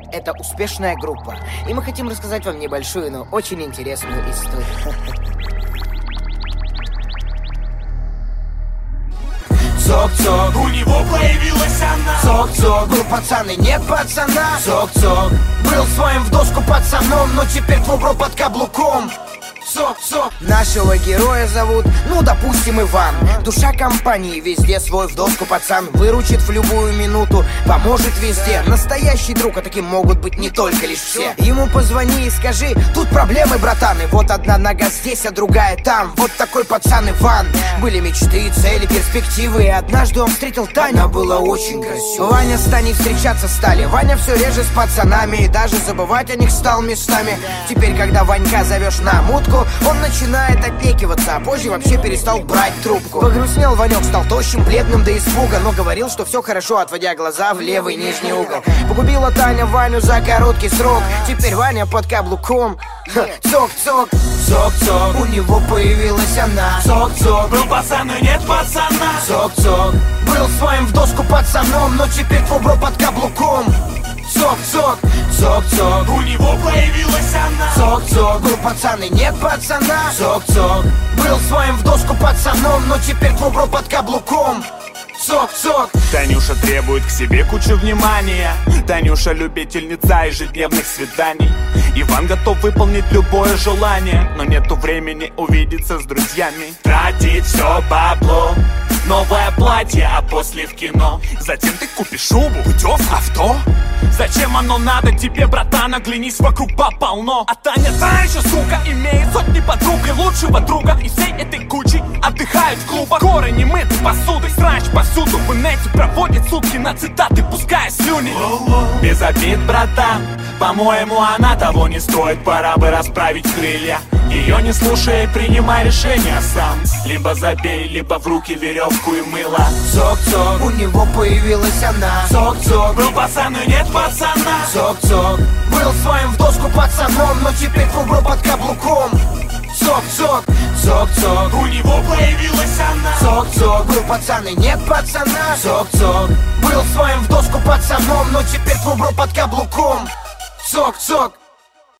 Это успешная группа, и мы хотим рассказать вам небольшую, но очень интересную историю. Цок-цок, у него появилась она. Цок-цок, был пацан и нет пацана. Цок-цок, был своим в доску пацаном, но теперь твой бро под каблуком. Цок-цок. Нашего героя зовут, ну допустим, Иван. Душа компании, везде свой в доску пацан. Выручит в любую минуту, поможет везде. Настоящий друг, а таким могут быть не только лишь все. Ему позвони и скажи: тут проблемы, братан. И вот одна нога здесь, а другая там. Вот такой пацан Иван. Были мечты, цели, перспективы. И однажды он встретил Таню. Она была очень красивая. Ваня с Таней встречаться стали. Ваня все реже с пацанами, и даже забывать о них стал местами. Теперь, когда Ванька зовешь на мутку, он начинает отнекиваться, а позже вообще перестал брать трубку. Погрустнел Ванек, стал тощим, бледным до испуга, но говорил, что все хорошо, отводя глаза в левый нижний угол. Погубила Таня Ваню за короткий срок. Теперь Ваня под каблуком. Цок-цок, Цок-цок, у него появилась она. Цок-цок, был пацан и нет пацана. Цок-цок, был своим в доску пацаном, но теперь твой бро под каблуком. Цок-цок, цок-цок, у него появилась она. Цок-цок, был пацан и нет пацана. Цок-цок, был своим в доску пацаном, но теперь твой бро под каблуком. Цок-цок. Танюша требует к себе кучу внимания. Танюша любительница ежедневных свиданий. Иван готов выполнить любое желание, но нету времени увидеться с друзьями. Тратить все бабло, новое платье, а после в кино. Затем ты купишь шубу, путевку, авто. Зачем оно надо тебе, братан? Оглянись, вокруг полно. А Таня та еще сука, имеет сотни подруг и лучшего друга. И всей этой кучей отдыхают в клубах. Горы не мыты посудой, срач повсюду. В инете проводит сутки на цитаты, пуская слюни. Без обид, братан, по-моему, она того не стоит. Пора бы расправить крылья. Ее не слушай, принимай решение сам. Либо забей, либо в руки веревку и мыло. Цок-цок, у него появилась она. Цок-цок, был пацан и нет пацана. Цок-цок, был своим в доску пацаном, но теперь твой бро под каблуком. Цок-цок, цок-цок, у него появилась она. Цок-цок, был пацан и нет пацана. Цок-цок, был своим в доску пацаном, но теперь твой бро под каблуком. Цок-цок.